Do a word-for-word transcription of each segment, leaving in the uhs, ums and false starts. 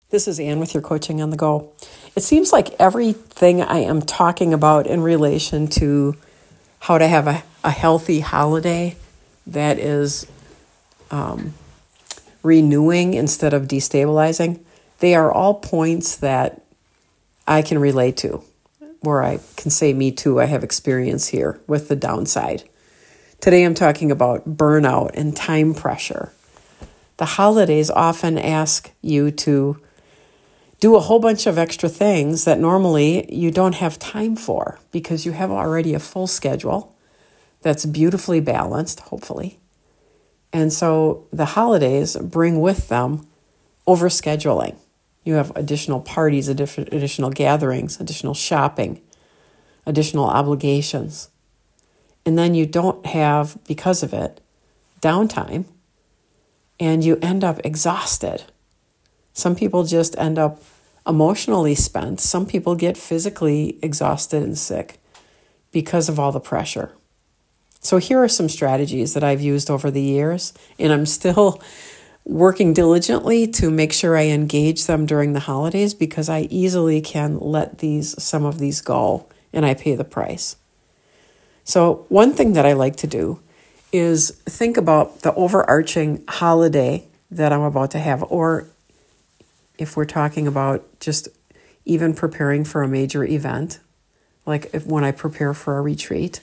This is Ann with your Coaching on the Go. It seems like everything I am talking about in relation to how to have a, a healthy holiday that is um, renewing instead of destabilizing, they are all points that I can relate to, where I can say, me too, I have experience here with the downside. Today I'm talking about burnout and time pressure. The holidays often ask you to do a whole bunch of extra things that normally you don't have time for because you have already a full schedule that's beautifully balanced, hopefully. And so the holidays bring with them overscheduling. You have additional parties, additional gatherings, additional shopping, additional obligations. And then you don't have, because of it, downtime, and you end up exhausted. Some people just end up emotionally spent. Some people get physically exhausted and sick because of all the pressure. So here are some strategies that I've used over the years, and I'm still working diligently to make sure I engage them during the holidays because I easily can let these some of these go and I pay the price. So one thing that I like to do is think about the overarching holiday that I'm about to have, or if we're talking about just even preparing for a major event, like if, when I prepare for a retreat,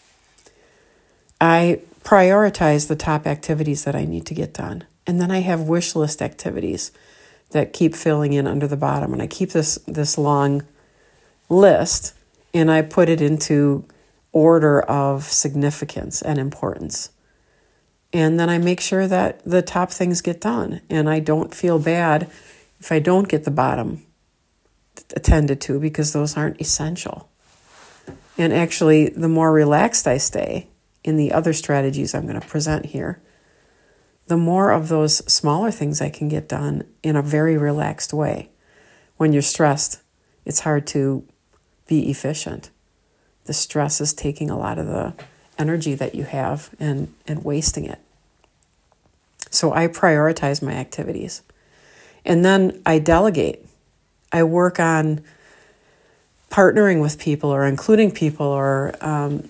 I prioritize the top activities that I need to get done. And then I have wish list activities that keep filling in under the bottom. And I keep this, this long list and I put it into order of significance and importance. And then I make sure that the top things get done. And I don't feel bad if I don't get the bottom attended to because those aren't essential. And actually, the more relaxed I stay in the other strategies I'm going to present here, the more of those smaller things I can get done in a very relaxed way. When you're stressed, it's hard to be efficient. The stress is taking a lot of the energy that you have and, and wasting it. So I prioritize my activities. And then I delegate. I work on partnering with people or including people or um,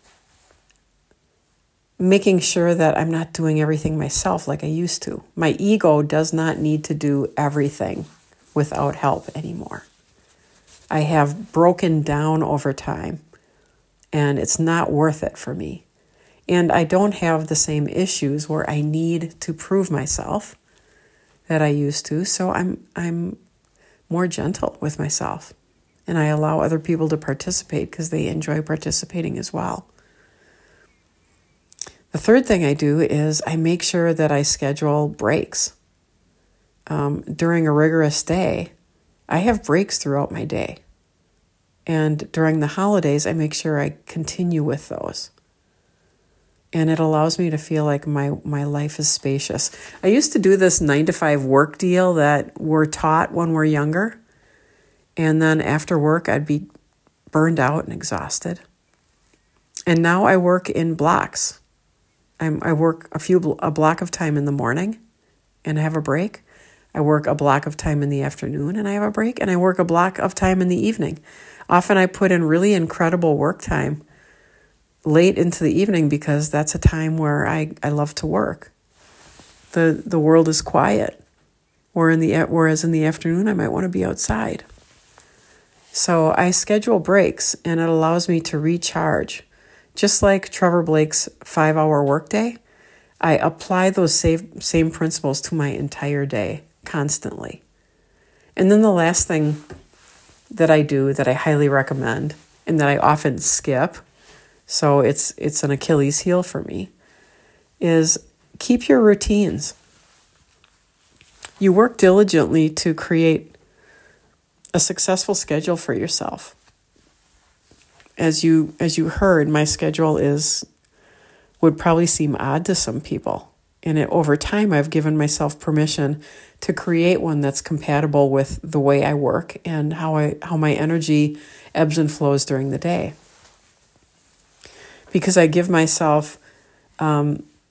making sure that I'm not doing everything myself like I used to. My ego does not need to do everything without help anymore. I have broken down over time, and it's not worth it for me. And I don't have the same issues where I need to prove myself that I used to, so I'm I'm more gentle with myself. And I allow other people to participate because they enjoy participating as well. The third thing I do is I make sure that I schedule breaks. Um, during a rigorous day, I have breaks throughout my day. And during the holidays, I make sure I continue with those. And it allows me to feel like my, my life is spacious. I used to do this nine to five work deal that we're taught when we're younger. And then after work, I'd be burned out and exhausted. And now I work in blocks. I'm, I work a few a block of time in the morning and I have a break. I work a block of time in the afternoon and I have a break. And I work a block of time in the evening. Often I put in really incredible work time late into the evening because that's a time where I, I love to work. The the world is quiet. Or in the whereas in the afternoon I might want to be outside. So I schedule breaks and it allows me to recharge. Just like Trevor Blake's five-hour workday, I apply those same, same principles to my entire day constantly. And then the last thing that I do that I highly recommend and that I often skip, so it's it's an Achilles heel for me, is keep your routines. You work diligently to create a successful schedule for yourself. As you as you heard, my schedule is would probably seem odd to some people. And it, over time, I've given myself permission to create one that's compatible with the way I work and how I how my energy ebbs and flows during the day. Because I give myself um,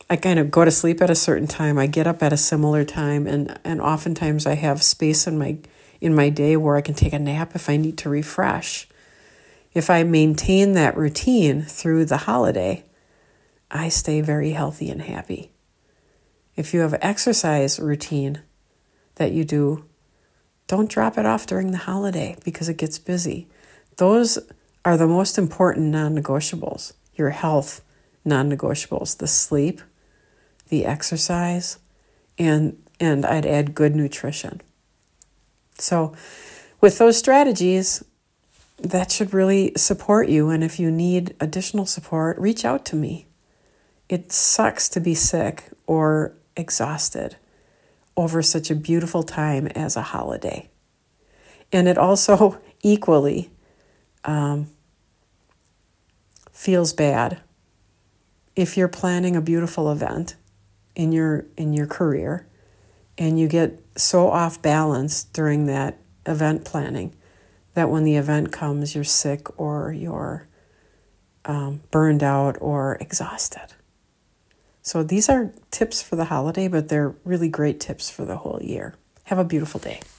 I kind of go to sleep at a certain time. I get up at a similar time, and, and oftentimes I have space in my in my day where I can take a nap if I need to refresh. If I maintain that routine through the holiday, I stay very healthy and happy. If you have an exercise routine that you do, don't drop it off during the holiday because it gets busy. Those are the most important non-negotiables. Your health non-negotiables, the sleep, the exercise, and and I'd add good nutrition. So with those strategies, that should really support you. And if you need additional support, reach out to me. It sucks to be sick or exhausted over such a beautiful time as a holiday. And it also equally um, feels bad if you're planning a beautiful event in your in your career and you get so off balance during that event planning that when the event comes, you're sick or you're um, burned out or exhausted. So these are tips for the holiday, but they're really great tips for the whole year. Have a beautiful day.